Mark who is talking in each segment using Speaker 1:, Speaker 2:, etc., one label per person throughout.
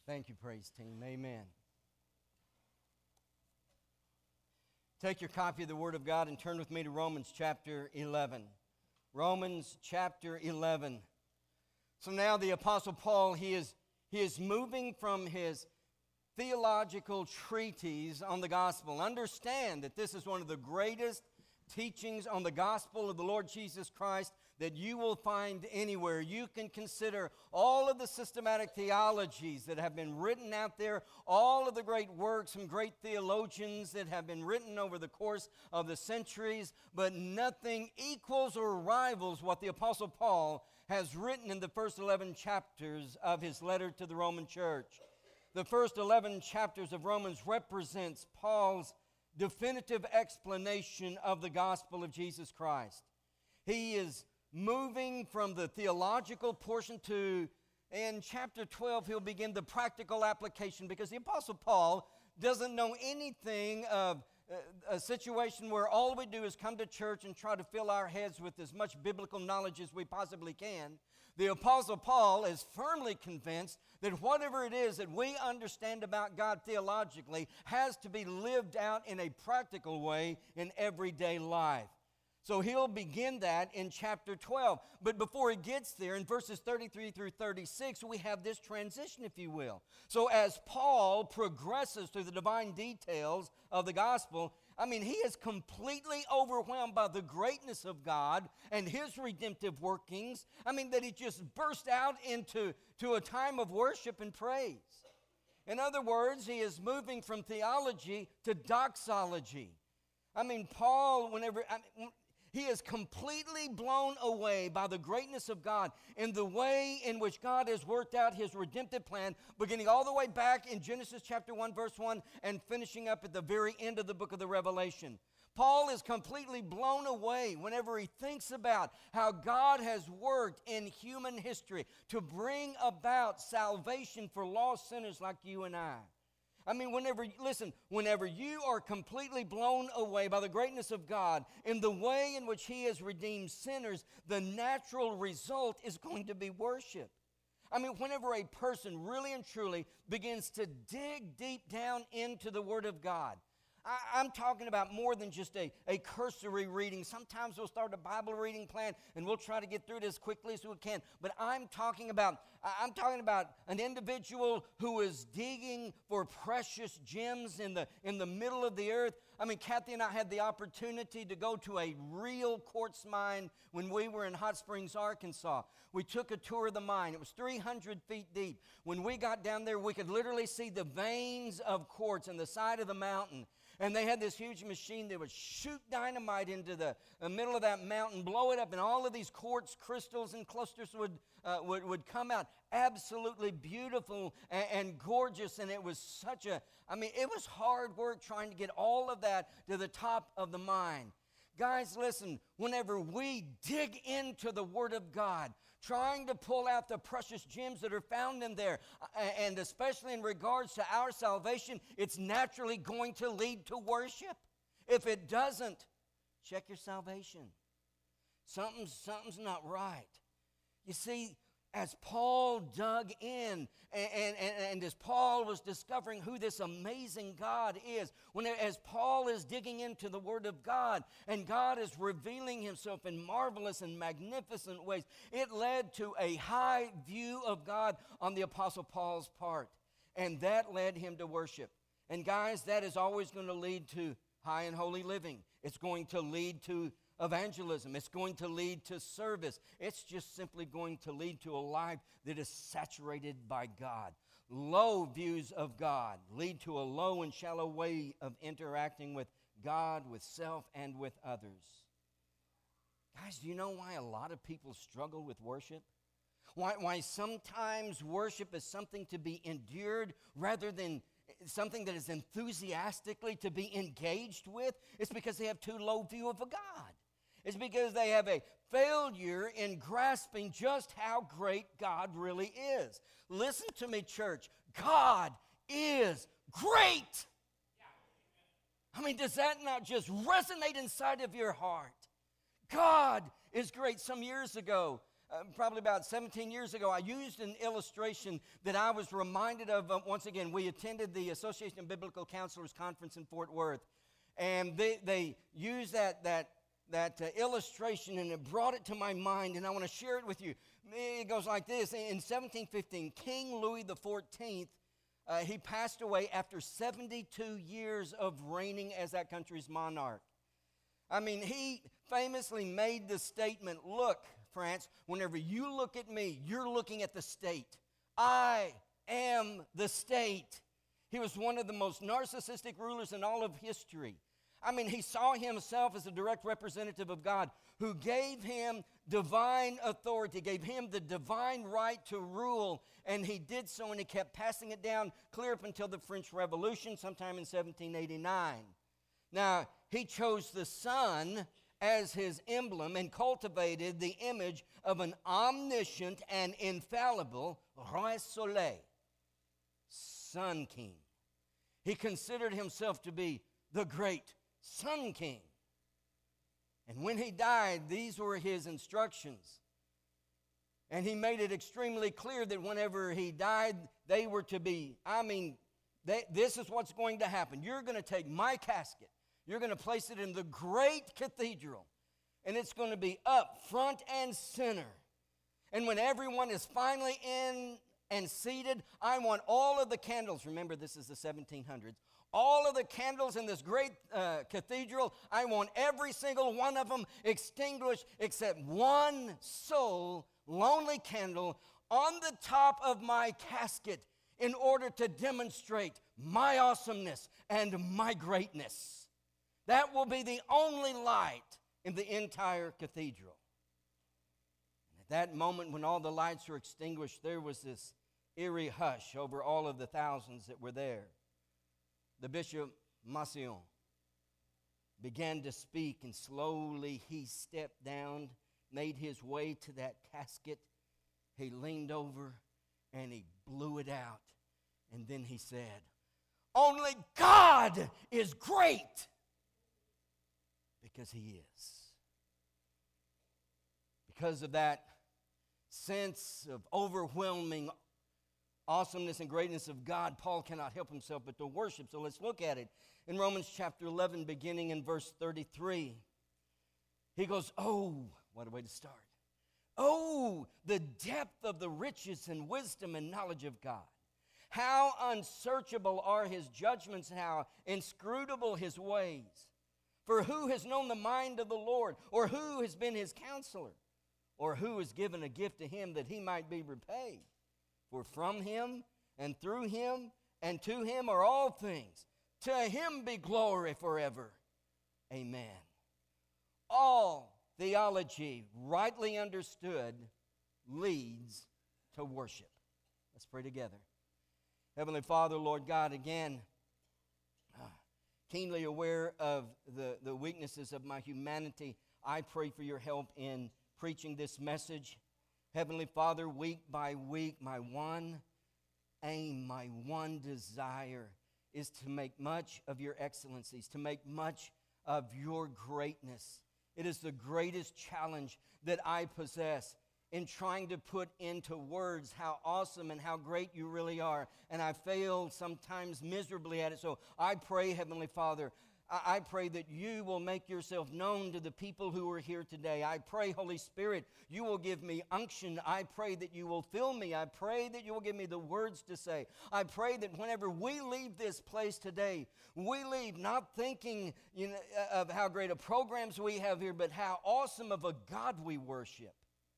Speaker 1: Thank you, praise team. Amen. Take your copy of the Word of God and turn with me to Romans chapter 11. Romans chapter 11. So now the Apostle Paul, he is moving from his theological treatise on the gospel. Understand that this is one of the greatest teachings on the gospel of the Lord Jesus Christ that you will find anywhere. You can consider all of the systematic theologies that have been written out there, all of the great works from great theologians that have been written over the course of the centuries, but nothing equals or rivals what the Apostle Paul has written in the first 11 chapters of his letter to the Roman church. The first 11 chapters of Romans represents Paul's definitive explanation of the gospel of Jesus Christ. He is moving from the theological portion to, in chapter 12, he'll begin the practical application, because the Apostle Paul doesn't know anything of a situation where all we do is come to church and try to fill our heads with as much biblical knowledge as we possibly can. The Apostle Paul is firmly convinced that whatever it is that we understand about God theologically has to be lived out in a practical way in everyday life. So he'll begin that in chapter 12. But before he gets there, in verses 33 through 36, we have this transition, if you will. So as Paul progresses through the divine details of the gospel, he is completely overwhelmed by the greatness of God and His redemptive workings. That he just burst out into a time of worship and praise. In other words, he is moving from theology to doxology. Paul, he is completely blown away by the greatness of God and the way in which God has worked out His redemptive plan, beginning all the way back in Genesis chapter 1, verse 1, and finishing up at the very end of the book of the Revelation. Paul is completely blown away whenever he thinks about how God has worked in human history to bring about salvation for lost sinners like you and I. Whenever you are completely blown away by the greatness of God in the way in which He has redeemed sinners, the natural result is going to be worship. Whenever a person really and truly begins to dig deep down into the Word of God, I'm talking about more than just a cursory reading. Sometimes we'll start a Bible reading plan and we'll try to get through it as quickly as we can. But I'm talking about an individual who is digging for precious gems in the middle of the earth. Kathy and I had the opportunity to go to a real quartz mine when we were in Hot Springs, Arkansas. We took a tour of the mine. It was 300 feet deep. When we got down there, we could literally see the veins of quartz in the side of the mountain. And they had this huge machine that would shoot dynamite into the middle of that mountain, blow it up, and all of these quartz crystals and clusters would come out. Absolutely beautiful and gorgeous, and it was it was hard work trying to get all of that to the top of the mine. Guys, listen, whenever we dig into the Word of God, trying to pull out the precious gems that are found in there, and especially in regards to our salvation, it's naturally going to lead to worship. If it doesn't, check your salvation. Something's not right. You see, as Paul dug in and as Paul was discovering who this amazing God is, as Paul is digging into the Word of God and God is revealing Himself in marvelous and magnificent ways, it led to a high view of God on the Apostle Paul's part. And that led him to worship. And guys, that is always going to lead to high and holy living. It's going to lead to evangelism. It's going to lead to service. It's just simply going to lead to a life that is saturated by God. Low views of God lead to a low and shallow way of interacting with God, with self, and with others. Guys, do you know why a lot of people struggle with worship? Why sometimes worship is something to be endured rather than something that is enthusiastically to be engaged with? It's because they have too low view of a God. It's because they have a failure in grasping just how great God really is. Listen to me, church. God is great. Does that not just resonate inside of your heart? God is great. Some years ago, probably about 17 years ago, I used an illustration that I was reminded of. Once again, we attended the Association of Biblical Counselors Conference in Fort Worth, and they used that illustration, and it brought it to my mind, and I want to share it with you. It goes like this. In 1715, King Louis XIV, he passed away after 72 years of reigning as that country's monarch. I mean, he famously made the statement, look, France, whenever you look at me, you're looking at the state. I am the state. He was one of the most narcissistic rulers in all of history. I mean, he saw himself as a direct representative of God who gave him divine authority, gave him the divine right to rule, and he did so, and he kept passing it down clear up until the French Revolution sometime in 1789. Now, he chose the sun as his emblem and cultivated the image of an omniscient and infallible Roi Soleil, Sun King. He considered himself to be the great Sun King. And when he died, these were his instructions. And he made it extremely clear that whenever he died, they were to be, this is what's going to happen. You're going to take my casket. You're going to place it in the great cathedral. And it's going to be up front and center. And when everyone is finally in and seated, I want all of the candles. Remember, this is the 1700s. All of the candles in this great cathedral, I want every single one of them extinguished except one sole lonely candle on the top of my casket in order to demonstrate my awesomeness and my greatness. That will be the only light in the entire cathedral. And at that moment when all the lights were extinguished, there was this eerie hush over all of the thousands that were there. The Bishop Massillon began to speak, and slowly he stepped down, made his way to that casket. He leaned over and he blew it out. And then he said, "Only God is great," because he is. Because of that sense of overwhelming awesomeness and greatness of God, Paul cannot help himself but to worship. So let's look at it. In Romans chapter 11, beginning in verse 33, he goes, oh, what a way to start. Oh, the depth of the riches and wisdom and knowledge of God. How unsearchable are his judgments, and how inscrutable his ways. For who has known the mind of the Lord, or who has been his counselor, or who has given a gift to him that he might be repaid? For from him and through him and to him are all things. To him be glory forever. Amen. All theology, rightly understood, leads to worship. Let's pray together. Heavenly Father, Lord God, again, keenly aware of the weaknesses of my humanity, I pray for your help in preaching this message. Heavenly Father, week by week, my one aim, my one desire is to make much of your excellencies, to make much of your greatness. It is the greatest challenge that I possess in trying to put into words how awesome and how great you really are. And I fail sometimes miserably at it. So I pray, Heavenly Father, I pray that you will make yourself known to the people who are here today. I pray, Holy Spirit, you will give me unction. I pray that you will fill me. I pray that you will give me the words to say. I pray that whenever we leave this place today, we leave not thinking of how great of programs we have here, but how awesome of a God we worship.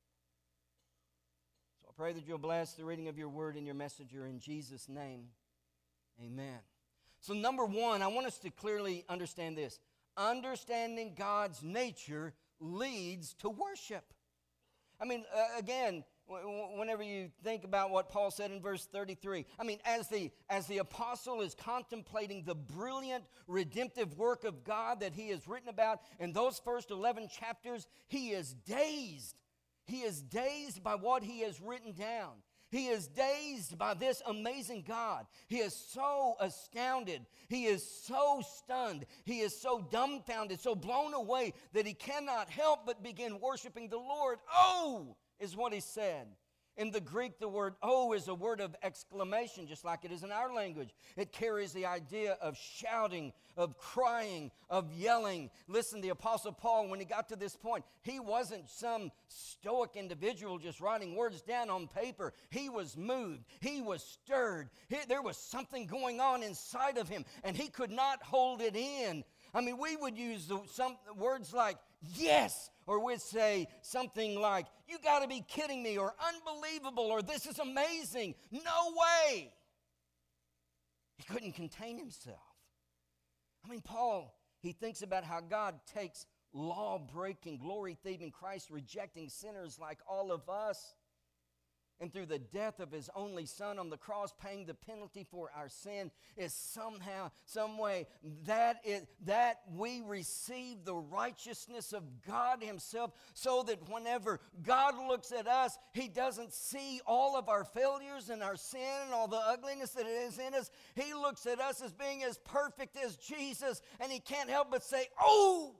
Speaker 1: So I pray that you'll bless the reading of your word and your messenger in Jesus' name. Amen. So number one, I want us to clearly understand this. Understanding God's nature leads to worship. I mean, again, whenever you think about what Paul said in verse 33, I mean, as the apostle is contemplating the brilliant redemptive work of God that he has written about in those first 11 chapters, he is dazed. He is dazed by what he has written down. He is dazed by this amazing God. He is so astounded. He is so stunned. He is so dumbfounded, so blown away that he cannot help but begin worshiping the Lord. Oh, is what he said. In the Greek, the word "oh" is a word of exclamation, just like it is in our language. It carries the idea of shouting, of crying, of yelling. Listen, the Apostle Paul, when he got to this point, he wasn't some stoic individual just writing words down on paper. He was moved. He was stirred. There was something going on inside of him, and he could not hold it in. I mean, we would use some words like "yes," or we'd say something like, "You got to be kidding me," or "unbelievable," or "this is amazing." No way. He couldn't contain himself. I mean, Paul, he thinks about how God takes law-breaking, glory-thieving Christ, rejecting sinners like all of us, and through the death of his only son on the cross, paying the penalty for our sin, is somehow, some way, that we receive the righteousness of God himself, so that whenever God looks at us, he doesn't see all of our failures and our sin and all the ugliness that is in us. He looks at us as being as perfect as Jesus, and he can't help but say, "Oh!"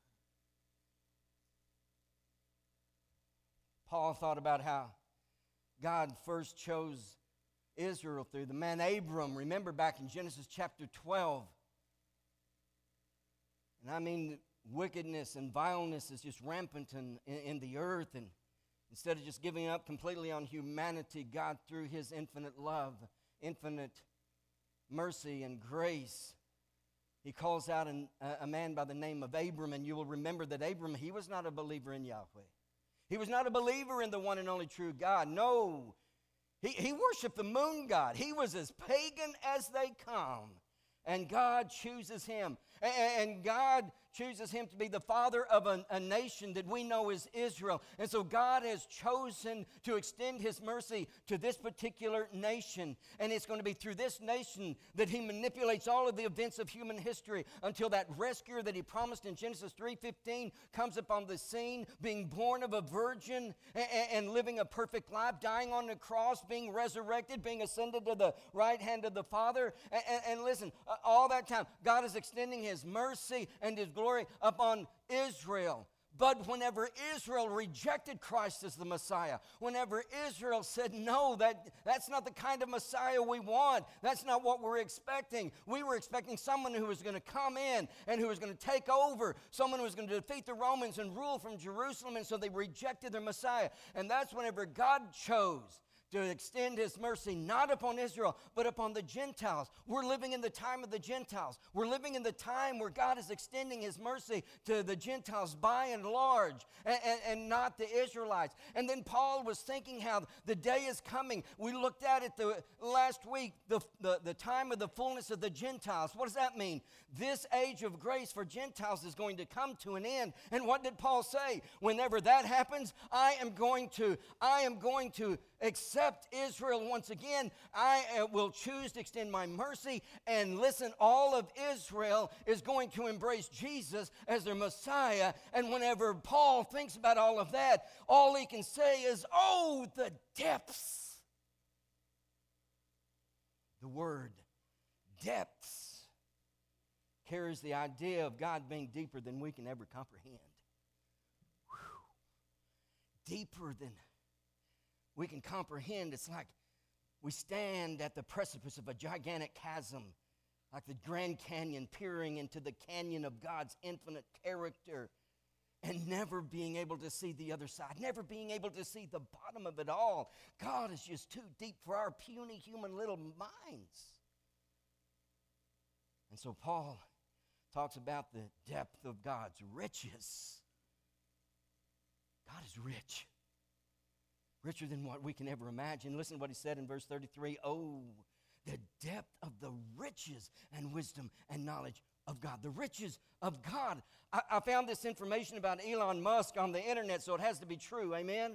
Speaker 1: Paul thought about how God first chose Israel through the man Abram. Remember back in Genesis chapter 12. And I mean, wickedness and vileness is just rampant in the earth. And instead of just giving up completely on humanity, God, through his infinite love, infinite mercy and grace, he calls out a man by the name of Abram. And you will remember that Abram, he was not a believer in Yahweh. He was not a believer in the one and only true God. No, he worshiped the moon god. He was as pagan as they come. And God chooses him. And God chooses him to be the father of a nation that we know as Israel. And so God has chosen to extend his mercy to this particular nation. And it's going to be through this nation that he manipulates all of the events of human history until that rescuer that he promised in Genesis 3:15 comes upon the scene, being born of a virgin and living a perfect life, dying on the cross, being resurrected, being ascended to the right hand of the Father. And listen, all that time, God is extending his mercy and his glory upon Israel. But whenever Israel rejected Christ as the Messiah, whenever Israel said, "No, that's not the kind of Messiah we want. That's not what we're expecting. We were expecting someone who was going to come in and who was going to take over, someone who was going to defeat the Romans and rule from Jerusalem," and so they rejected their Messiah. And that's whenever God chose to extend his mercy not upon Israel, but upon the Gentiles. We're living in the time of the Gentiles. We're living in the time where God is extending his mercy to the Gentiles by and large, and not the Israelites. And then Paul was thinking how the day is coming. We looked at it last week, the time of the fullness of the Gentiles. What does that mean? This age of grace for Gentiles is going to come to an end. And what did Paul say? Whenever that happens, I am going to accept Israel once again. I will choose to extend my mercy. And listen, all of Israel is going to embrace Jesus as their Messiah. And whenever Paul thinks about all of that, all he can say is, "Oh, the depths." The word depths carries the idea of God being deeper than we can ever comprehend. Whew. Deeper than we can comprehend. It's like we stand at the precipice of a gigantic chasm, like the Grand Canyon, peering into the canyon of God's infinite character, and never being able to see the other side, never being able to see the bottom of it all. God is just too deep for our puny human little minds. And so Paul talks about the depth of God's riches. God is rich. Richer than what we can ever imagine. Listen to what he said in verse 33. "Oh, the depth of the riches and wisdom and knowledge of God." The riches of God. I found this information about Elon Musk on the internet, so it has to be true. Amen?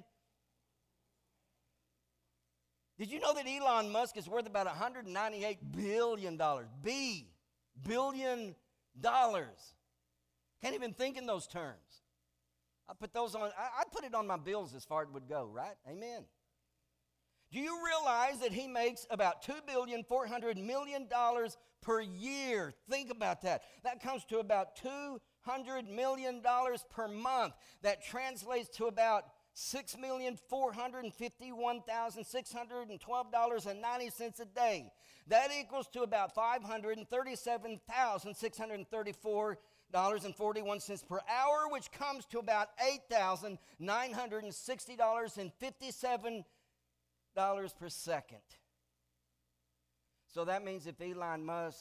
Speaker 1: Did you know that Elon Musk is worth about $198 billion? Billion dollars. Can't even think in those terms. I'd put it on my bills as far as it would go, right? Amen. Do you realize that he makes about $2.4 billion per year? Think about that. That comes to about $200 million per month. That translates to about $6,451,612.90 a day. That equals to about $537,634.41 per hour, which comes to about $8,960.57 per second. So that means if Elon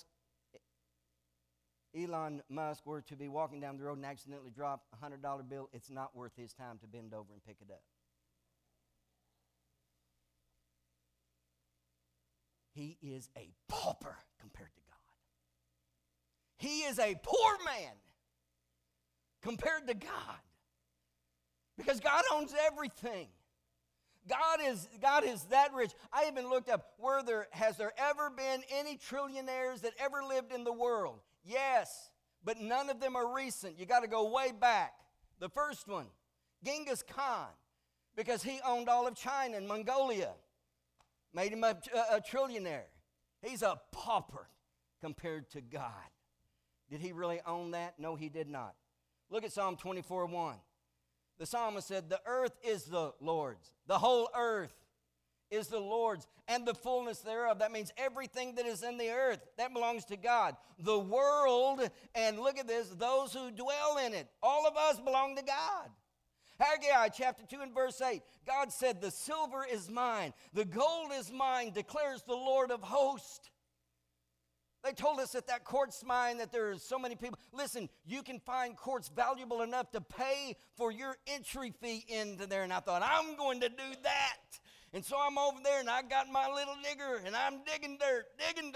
Speaker 1: Musk were to be walking down the road and accidentally drop a $100 bill, it's not worth his time to bend over and pick it up. He is a pauper compared to God. He is a poor man compared to God. Because God owns everything. God is that rich. I even looked up, has there ever been any trillionaires that ever lived in the world? Yes, but none of them are recent. You got to go way back. The first one, Genghis Khan, because he owned all of China and Mongolia, made him a trillionaire. He's a pauper compared to God. Did he really own that? No, he did not. Look at Psalm 24:1. The psalmist said, the earth is the Lord's. The whole earth is the Lord's, and the fullness thereof. That means everything that is in the earth, that belongs to God. The world, and look at this, those who dwell in it, all of us belong to God. Haggai chapter 2 and verse 8, God said, the silver is mine, the gold is mine, declares the Lord of hosts. They told us at that court's mine that there are so many people. Listen, you can find courts valuable enough to pay for your entry fee into there. And I thought, I'm going to do that. And so I'm over there and I got my little digger and I'm digging dirt.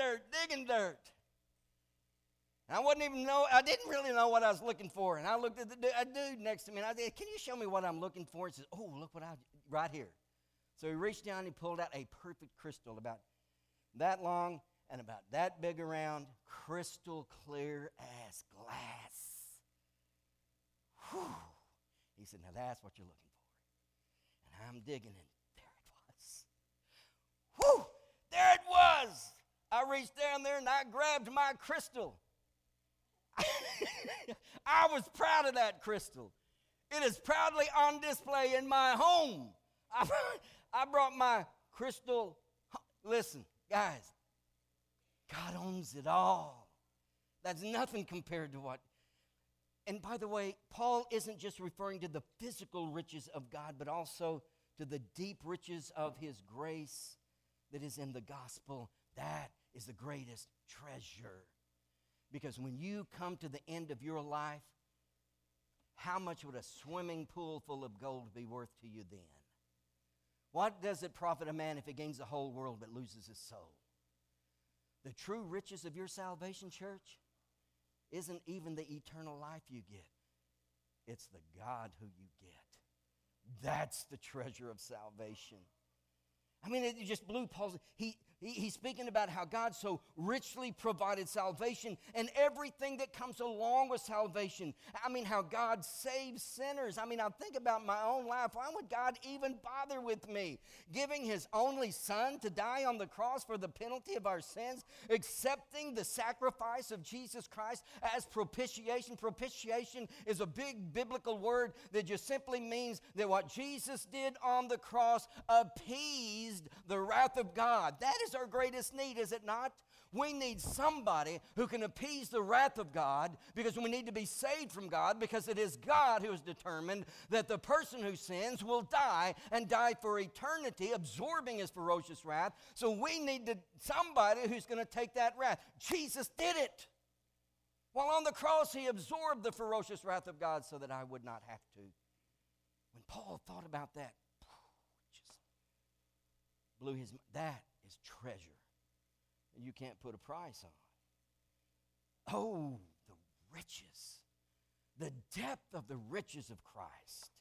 Speaker 1: And I didn't really know what I was looking for. And I looked at a dude next to me and I said, can you show me what I'm looking for? He says, oh, look what right here. So he reached down and he pulled out a perfect crystal about that long and about that big around, crystal clear as glass. Whew. He said, now that's what you're looking for. And I'm digging, and there it was. Whew, there it was. I reached down there and I grabbed my crystal. I was proud of that crystal. It is proudly on display in my home. I brought my crystal. Listen, guys, God owns it all. That's nothing compared to what. And by the way, Paul isn't just referring to the physical riches of God, but also to the deep riches of his grace that is in the gospel. That is the greatest treasure. Because when you come to the end of your life, how much would a swimming pool full of gold be worth to you then? What does it profit a man if he gains the whole world but loses his soul? The true riches of your salvation, church, isn't even the eternal life you get. It's the God who you get. That's the treasure of salvation. I mean, it just blew Paul's. He's speaking about how God so richly provided salvation and everything that comes along with salvation. I mean, how God saves sinners. I mean, I think about my own life. Why would God even bother with me? Giving his only son to die on the cross for the penalty of our sins, accepting the sacrifice of Jesus Christ as propitiation. Propitiation is a big biblical word that just simply means that what Jesus did on the cross appeased the wrath of God. That is our greatest need, is it not? We need somebody who can appease the wrath of God, because we need to be saved from God, because it is God who has determined that the person who sins will die, and die for eternity, absorbing his ferocious wrath. So we need somebody who's going to take that wrath. Jesus did it. While on the cross, he absorbed the ferocious wrath of God so that I would not have to. When Paul thought about that, just blew his mind. That is treasure that you can't put a price on. Oh, the riches, the depth of the riches of Christ.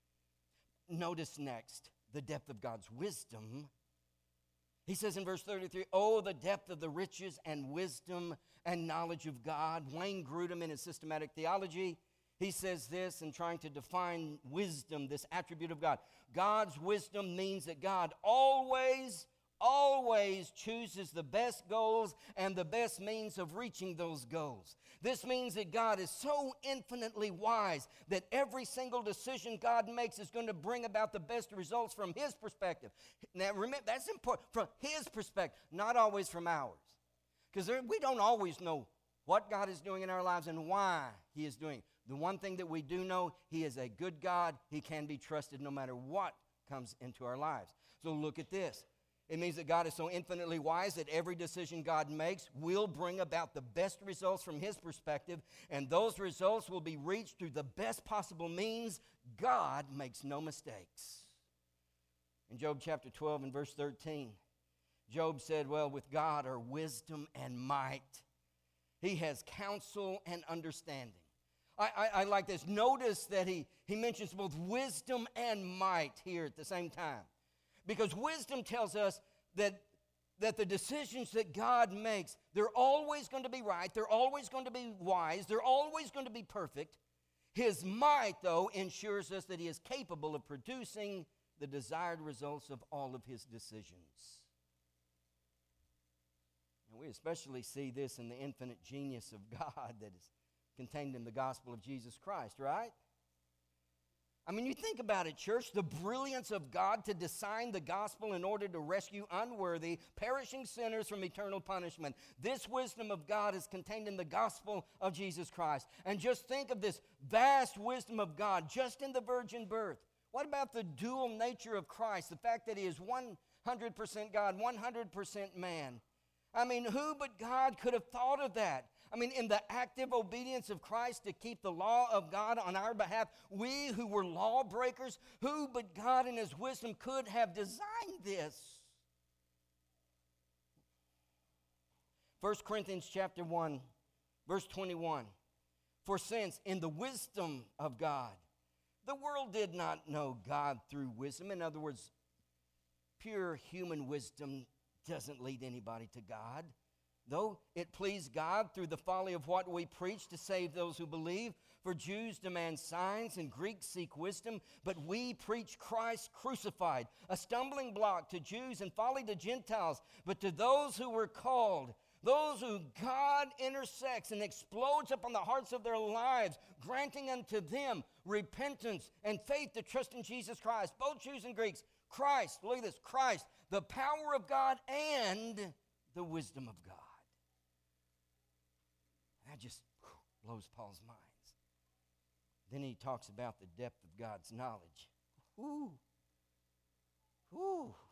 Speaker 1: Notice next, the depth of God's wisdom. He says in verse 33, oh, the depth of the riches and wisdom and knowledge of God. Wayne Grudem, in his systematic theology, he says this in trying to define wisdom, this attribute of God. God's wisdom means that God always chooses the best goals and the best means of reaching those goals. This means that God is so infinitely wise that every single decision God makes is going to bring about the best results from His perspective. Now remember, that's important, from His perspective, not always from ours. Because we don't always know what God is doing in our lives and why He is doing it. The one thing that we do know, He is a good God. He can be trusted no matter what comes into our lives. So look at this. It means that God is so infinitely wise that every decision God makes will bring about the best results from His perspective, and those results will be reached through the best possible means. God makes no mistakes. In Job chapter 12 and verse 13, Job said, well, with God are wisdom and might. He has counsel and understanding. I like this. Notice that he mentions both wisdom and might here at the same time. Because wisdom tells us that the decisions that God makes, they're always going to be right, they're always going to be wise, they're always going to be perfect. His might, though, ensures us that He is capable of producing the desired results of all of His decisions. And we especially see this in the infinite genius of God that is contained in the gospel of Jesus Christ, right? I mean, you think about it, church, the brilliance of God to design the gospel in order to rescue unworthy, perishing sinners from eternal punishment. This wisdom of God is contained in the gospel of Jesus Christ. And just think of this vast wisdom of God just in the virgin birth. What about the dual nature of Christ, the fact that He is 100% God, 100% man? I mean, who but God could have thought of that? I mean, in the active obedience of Christ to keep the law of God on our behalf, we who were lawbreakers, who but God in His wisdom could have designed this? 1 Corinthians chapter 1, verse 21. For since in the wisdom of God, the world did not know God through wisdom. In other words, pure human wisdom doesn't lead anybody to God. Though it pleased God through the folly of what we preach to save those who believe. For Jews demand signs and Greeks seek wisdom, but we preach Christ crucified, a stumbling block to Jews and folly to Gentiles. But to those who were called, those who God intersects and explodes upon the hearts of their lives, granting unto them repentance and faith to trust in Jesus Christ, both Jews and Greeks. Christ, look at this, Christ, the power of God and the wisdom of God. That just blows Paul's minds. Then he talks about the depth of God's knowledge. Ooh. Ooh.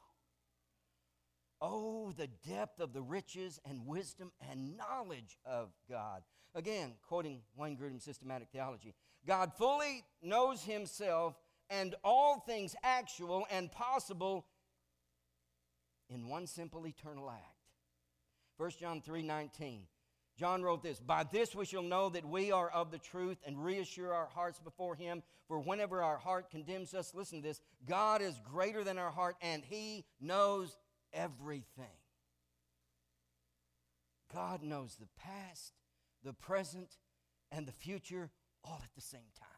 Speaker 1: Oh, the depth of the riches and wisdom and knowledge of God. Again, quoting Wayne Grudem's Systematic Theology, God fully knows Himself and all things actual and possible in one simple eternal act. 1 John 3:19. John wrote this, by this we shall know that we are of the truth and reassure our hearts before Him. For whenever our heart condemns us, listen to this, God is greater than our heart and He knows everything. God knows the past, the present, and the future all at the same time.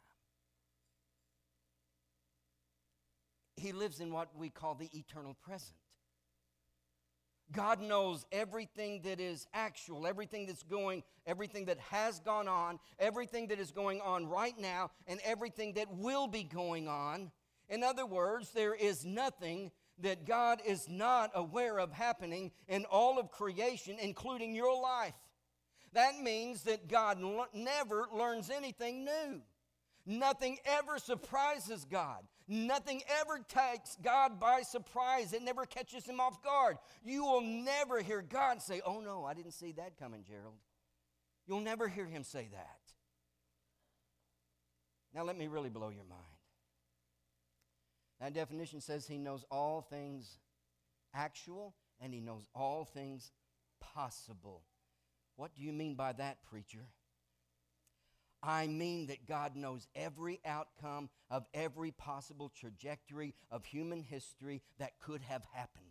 Speaker 1: He lives in what we call the eternal present. God knows everything that is actual, everything that has gone on, everything that is going on right now, and everything that will be going on. In other words, there is nothing that God is not aware of happening in all of creation, including your life. That means that God never learns anything new. Nothing ever surprises God. Nothing ever takes God by surprise. It never catches Him off guard. You will never hear God say, oh no, I didn't see that coming, Gerald. You'll never hear Him say that. Now let me really blow your mind. That definition says He knows all things actual and He knows all things possible. What do you mean by that, preacher? I mean that God knows every outcome of every possible trajectory of human history that could have happened.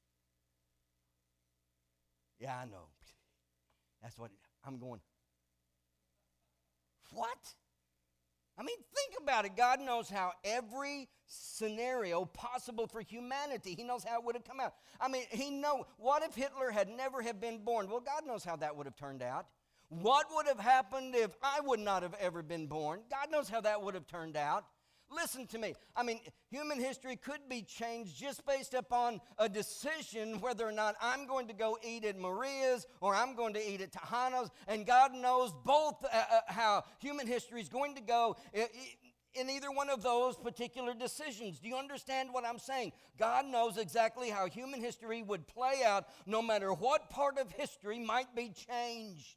Speaker 1: Yeah, I know. That's what I'm going. What? I mean, think about it. God knows how every scenario possible for humanity, He knows how it would have come out. I mean, what if Hitler had never have been born? Well, God knows how that would have turned out. What would have happened if I would not have ever been born? God knows how that would have turned out. Listen to me. I mean, human history could be changed just based upon a decision whether or not I'm going to go eat at Maria's or I'm going to eat at Tejano's. And God knows both how human history is going to go in either one of those particular decisions. Do you understand what I'm saying? God knows exactly how human history would play out no matter what part of history might be changed.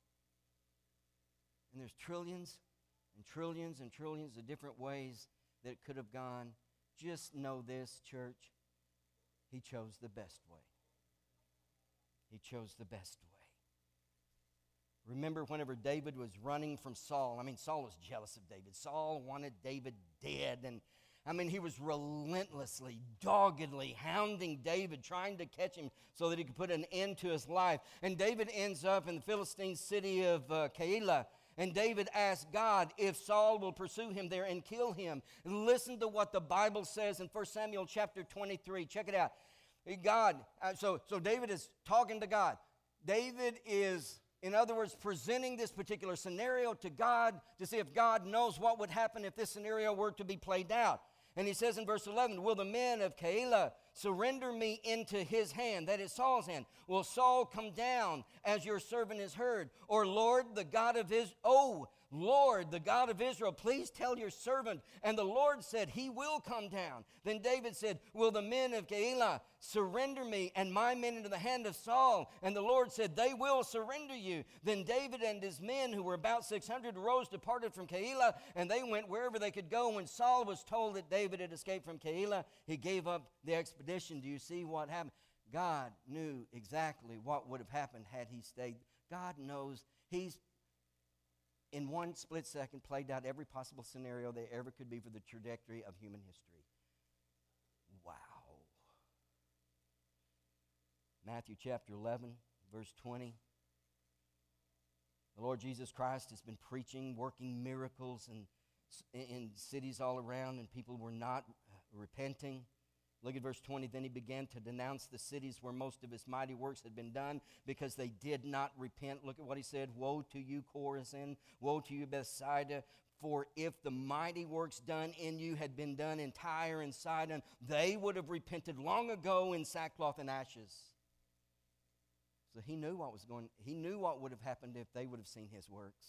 Speaker 1: And there's trillions and trillions and trillions of different ways that it could have gone. Just know this, church. He chose the best way. He chose the best way. Remember whenever David was running from Saul, Saul was jealous of David. Saul wanted David dead, and he was relentlessly, doggedly hounding David, trying to catch him so that he could put an end to his life. And David ends up in the Philistine city of Keilah. And David asked God if Saul will pursue him there and kill him. And listen to what the Bible says in 1 Samuel chapter 23. Check it out. So David is talking to God. David is, in other words, presenting this particular scenario to God to see if God knows what would happen if this scenario were to be played out. And he says in verse 11, will the men of Keilah surrender me into his hand? That is Saul's hand. Will Saul come down as your servant has heard? Or Lord, the God of Israel, please tell your servant. And the Lord said, he will come down. Then David said, will the men of Keilah surrender me and my men into the hand of Saul? And the Lord said, they will surrender you. Then David and his men, who were about 600, rose, departed from Keilah, and they went wherever they could go. When Saul was told that David had escaped from Keilah, he gave up the expedition. Do you see what happened? God knew exactly what would have happened had he stayed. God knows. He's, in one split second, played out every possible scenario there ever could be for the trajectory of human history. Wow. Matthew chapter 11, verse 20. The Lord Jesus Christ has been preaching, working miracles in cities all around, and people were not repenting. Look at verse 20. Then he began to denounce the cities where most of his mighty works had been done because they did not repent. Look at what he said. Woe to you, Chorazin. Woe to you, Bethsaida. For if the mighty works done in you had been done in Tyre and Sidon, they would have repented long ago in sackcloth and ashes. So he knew what would have happened if they would have seen his works.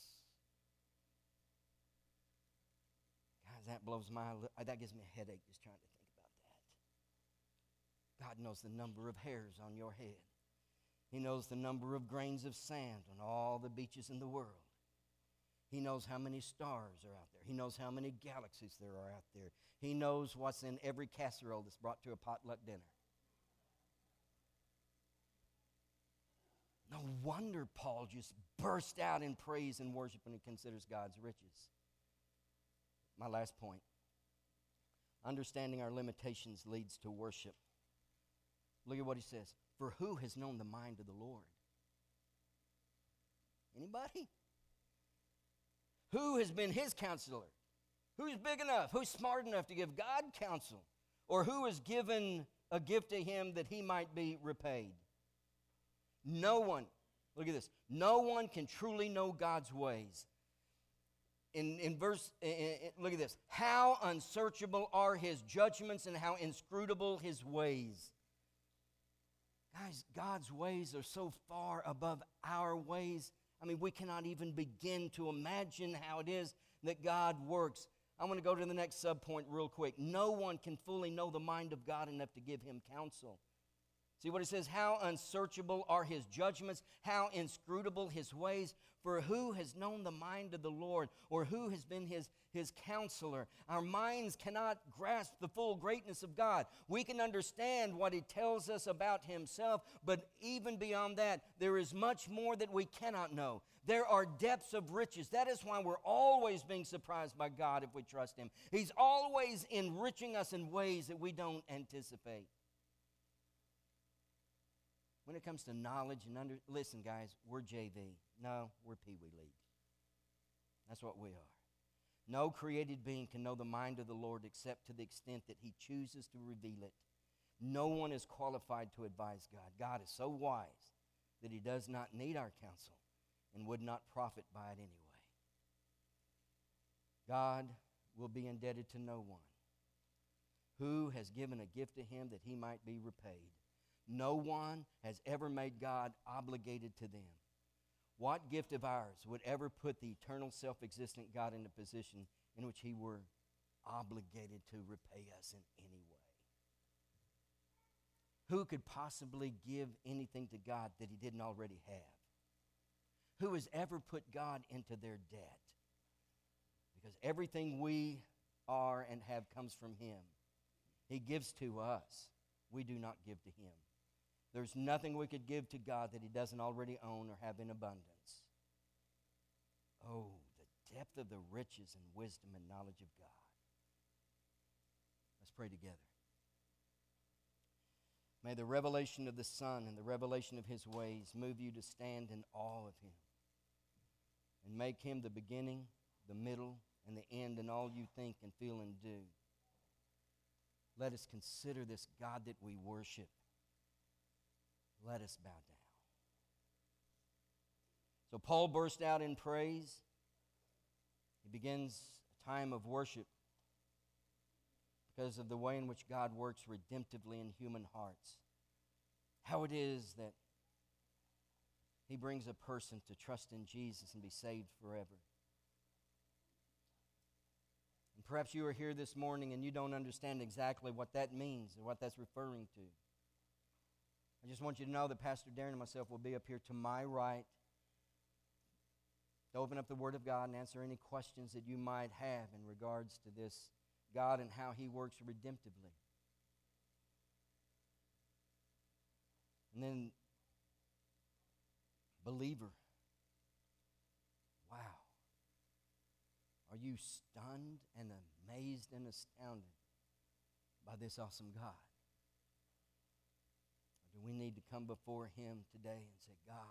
Speaker 1: Guys, that gives me a headache just trying to think about that. God knows the number of hairs on your head. He knows the number of grains of sand on all the beaches in the world. He knows how many stars are out there. He knows how many galaxies there are out there. He knows what's in every casserole that's brought to a potluck dinner. No wonder Paul just burst out in praise and worship when he considers God's riches. My last point. Understanding our limitations leads to worship. Look at what he says. For who has known the mind of the Lord? Anybody? Who has been his counselor? Who's big enough? Who's smart enough to give God counsel? Or who has given a gift to him that he might be repaid? No one. Look at this. No one can truly know God's ways. Look at this. How unsearchable are his judgments and how inscrutable his ways. Guys, God's ways are so far above our ways. We cannot even begin to imagine how it is that God works. I want to go to the next subpoint real quick. No one can fully know the mind of God enough to give him counsel. See what it says? How unsearchable are his judgments, how inscrutable his ways. For who has known the mind of the Lord, or who has been his counselor? Our minds cannot grasp the full greatness of God. We can understand what he tells us about himself, but even beyond that, there is much more that we cannot know. There are depths of riches. That is why we're always being surprised by God if we trust him. He's always enriching us in ways that we don't anticipate. When it comes to knowledge and listen, guys, we're JV. No, we're Pee Wee League. That's what we are. No created being can know the mind of the Lord except to the extent that He chooses to reveal it. No one is qualified to advise God. God is so wise that He does not need our counsel and would not profit by it anyway. God will be indebted to no one. Who has given a gift to Him that He might be repaid? No one has ever made God obligated to them. What gift of ours would ever put the eternal self-existent God in a position in which He were obligated to repay us in any way? Who could possibly give anything to God that He didn't already have? Who has ever put God into their debt? Because everything we are and have comes from Him. He gives to us. We do not give to Him. There's nothing we could give to God that He doesn't already own or have in abundance. Oh, the depth of the riches and wisdom and knowledge of God. Let's pray together. May the revelation of the Son and the revelation of His ways move you to stand in awe of Him and make Him the beginning, the middle, and the end in all you think and feel and do. Let us consider this God that we worship. Let us bow down. So Paul burst out in praise. He begins a time of worship because of the way in which God works redemptively in human hearts. How it is that He brings a person to trust in Jesus and be saved forever. And perhaps you are here this morning and you don't understand exactly what that means or what that's referring to. I just want you to know that Pastor Darren and myself will be up here to my right to open up the Word of God and answer any questions that you might have in regards to this God and how He works redemptively. And then, believer, wow. Are you stunned and amazed and astounded by this awesome God? Or do we need to come before Him today and say, God,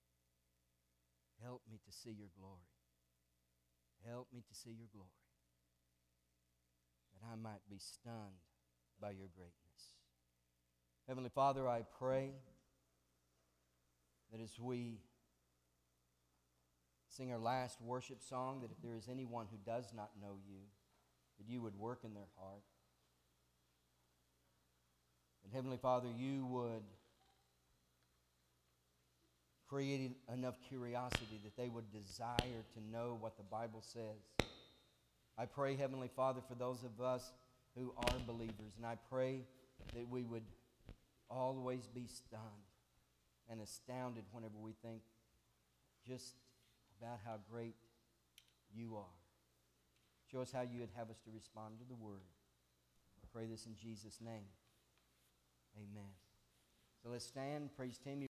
Speaker 1: help me to see your glory. Help me to see your glory, that I might be stunned by your greatness. Heavenly Father, I pray that as we sing our last worship song, that if there is anyone who does not know you, that you would work in their heart. And Heavenly Father, you would create enough curiosity that they would desire to know what the Bible says. I pray, Heavenly Father, for those of us who are believers, and I pray that we would always be stunned and astounded whenever we think just about how great you are. Show us how you would have us to respond to the Word. I pray this in Jesus' name. Amen. So let's stand. Praise team.